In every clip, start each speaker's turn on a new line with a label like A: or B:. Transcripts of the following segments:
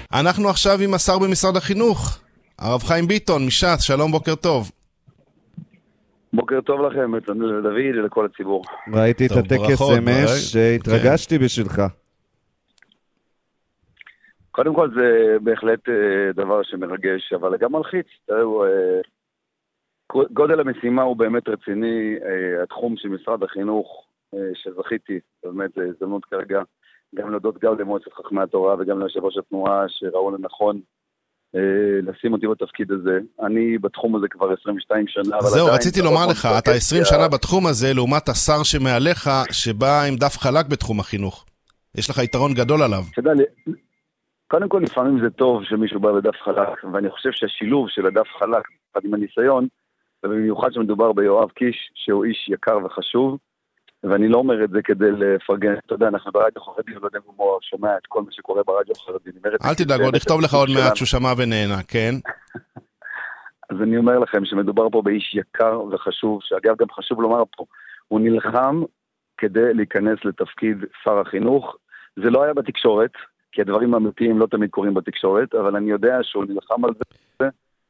A: אנחנו עכשיו עם השר במשרד החינוך, הרב חיים ביטון, מש"ס, שלום, בוקר טוב.
B: בוקר טוב לכם, לדוד ולכל הציבור.
C: ראיתי את הטקס אמש שהתרגשתי בשבילך.
B: קודם כל זה בהחלט דבר שמרגש, אבל גם מלחיץ. גודל המשימה הוא באמת רציני, התחום של משרד החינוך שזכיתי, באמת זו הזדמנות כרגע, גם להודות גם למועצת חכמי התורה וגם ליושב ראש התנועה שראו לנכון לשים אותי בתפקיד הזה. אני בתחום הזה כבר 22 שנה.
A: זהו, רציתי לומר לך, אתה 20 שנה בתחום הזה, לעומת השר שמעליך, שבא עם דף חלק בתחום החינוך. יש לך יתרון גדול עליו.
B: תדע, קודם כל לפעמים זה טוב שמישהו בא בדף חלק, ואני חושב שהשילוב של הדף חלק, עם הניסיון, ובמיוחד שמדובר ביואב קיש, שהוא איש יקר וחשוב, ואני לא אומר את זה כדי לפרגן. אתה יודע, אנחנו ברדיו חרדי, ולא יודע אם הוא שומע את כל מה שקורה ברדיו חרדי.
A: אל תדאג, עוד נכתוב לך עוד מעט שהוא שמע ונהנה, כן?
B: אז אני אומר לכם שמדובר פה באיש יקר וחשוב, שאגב גם חשוב לומר פה, הוא נלחם כדי להיכנס לתפקיד שר החינוך. זה לא היה בתקשורת, כי הדברים האמיתיים לא תמיד קורים בתקשורת, אבל אני יודע שהוא נלחם על זה.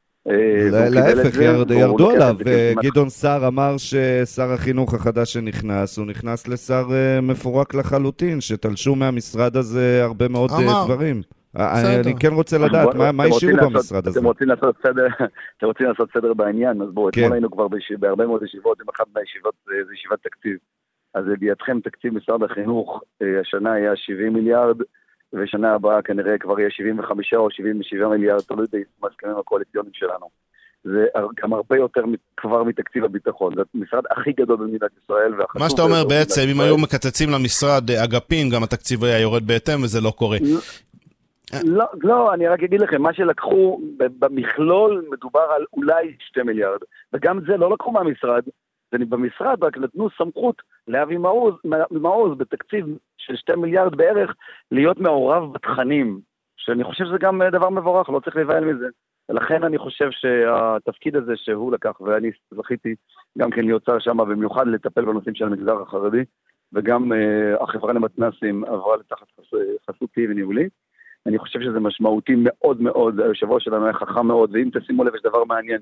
C: להפך, ירדו עליו. גדעון סער אמר ששר החינוך החדש שנכנס, הוא נכנס לשר מפורק לחלוטין, שתלשו מהמשרד הזה הרבה מאוד דברים. אני כן רוצה לדעת, מה השאירו במשרד הזה?
B: אתם רוצים לעשות סדר בעניין, אז בואו, אתמול היינו כבר בהרבה מאוד ישיבות, עם אחת מהישיבות, זה ישיבת תקציב. אז בידכם תקציב משרד החינוך, השנה היה 70 מיליארד, ושנה הבאה כנראה כבר יהיה 75 או 77 מיליארד, תלוי ביישום ההסכמים הקואליציוניים שלנו. זה גם הרבה יותר כבר מתקציב הביטחון. זה המשרד הכי גדול במדינת ישראל.
A: מה שאתה אומר בעצם, אם היו מקצצים למשרד אגפים, גם התקציב היה יורד בהתאם, וזה לא קורה.
B: לא, אני רק אגיד לכם, מה שלקחו במכלול מדובר על אולי 2 מיליארד, וגם זה לא לקחו מהמשרד, במשרד רק נתנו סמכות לאבי מעוז בתקציב של 2 מיליארד בערך להיות מעורב בתכנים, שאני חושב שזה גם דבר מבורך, לא צריך להיבהל מזה. ולכן אני חושב שהתפקיד הזה שהוא לקח, ואני זכיתי גם כן להיות שר שם, במיוחד לטפל בנושאים של המגזר החרדי, וגם החברה למתנ"סים עברה לתחת חסותי וניהולי. אני חושב שזה משמעותי מאוד מאוד, היושב ראש שלנו היה חכם מאוד, ואם תשימו לב יש דבר מעניין.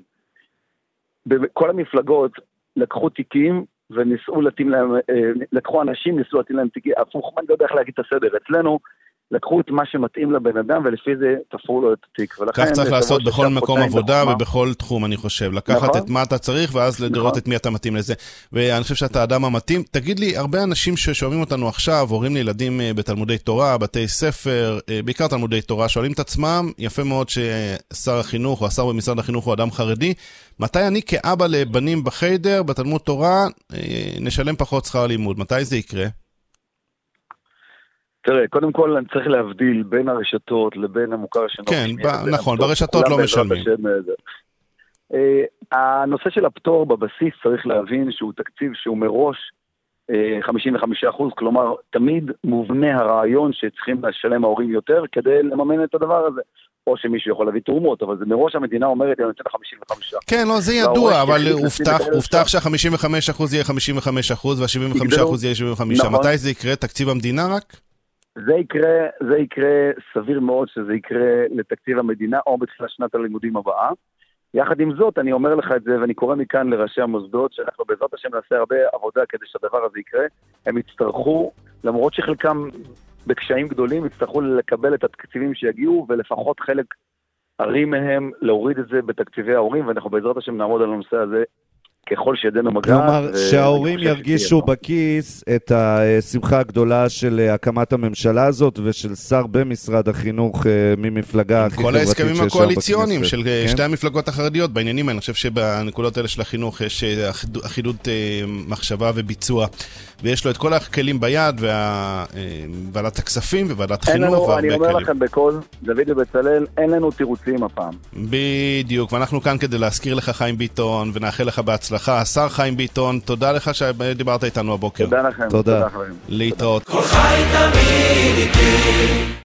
B: בכל המפלגות לקחו תיקים וניסו להתאים להם, לקחו אנשים, ניסו להתאים להם תיקים, הפוך, אני לא יודע איך להגיד את הסדר, אצלנו לקחו את מה שמתאים לבן אדם ולפי זה תפרו לו את התיק.
A: כך צריך לעשות בכל מקום עבודה ובכל תחום, אני חושב, לקחת את מה אתה צריך ואז לראות את מי אתה מתאים לזה. ואני חושב שאתה האדם המתאים. תגיד לי, הרבה אנשים ששומעים אותנו עכשיו, הורים לילדים בתלמודי תורה, בתי ספר, בעיקר תלמודי תורה, שואלים את עצמם, יפה מאוד ששר החינוך או השר במשרד החינוך הוא אדם חרדי, מתי אני כאבא לבנים בחדר, בתלמוד תורה, נשלם פחות שכר לימוד? מתי זה יקרה?
B: תראה, קודם כל אני צריך להבדיל בין הרשתות לבין המוכר שאינו רשמי.
A: כן, נכון, ברשתות לא משלמים.
B: הנושא של הפטור בבסיס צריך להבין שהוא תקציב שהוא מראש 55%, כלומר תמיד מובנה הרעיון שצריכים לשלם ההורים יותר כדי לממן את הדבר הזה. או שמישהו יכול להביא תרומות, אבל זה מראש המדינה אומרת, אני נותן ל-55%.
A: כן, לא, זה ידוע, אבל הובטח שה-55% יהיה 55% וה-75% יהיה 75%. מתי זה יקרה? תקציב המדינה רק?
B: זה יקרה סביר מאוד שזה יקרה לתקציב המדינה או בתחילת שנת הלימודים הבאה. יחד עם זאת, אני אומר לך את זה, ואני קורא מכאן לראשי המוסדות, שאנחנו בעזרת השם נעשה הרבה עבודה כדי שהדבר הזה יקרה. הם יצטרכו, למרות שחלקם בקשיים גדולים, יצטרכו לקבל את התקציבים שיגיעו, ולפחות חלק ערים מהם להוריד את זה בתקציבי ההורים, ואנחנו בעזרת השם נעמוד על הנושא הזה ככל שידנו מגע.
C: כלומר, שההורים ירגישו בכיס את השמחה הגדולה של הקמת הממשלה הזאת, ושל שר במשרד החינוך ממפלגה הכי חברתית שיש
A: בכנסת. כל ההסכמים הקואליציוניים של שתי המפלגות החרדיות בעניינים האלה. אני חושב שבנקודות האלה של החינוך יש אחידות מחשבה וביצוע, ויש לו את כל הכלים ביד, ועדת הכספים וועדת חינוך.
B: אני אומר לכם בכל, דוד ובצלאל, אין לנו תירוצים הפעם.
A: בדיוק, ואנחנו כאן כדי להזכיר לך חיים ביטון, ונאחל לך בהצלחה. השר חיים ביטון, תודה לך שדיברת איתנו הבוקר.
B: תודה לכם.
C: תודה.
A: להתראות.
D: כל חי תמיד איתי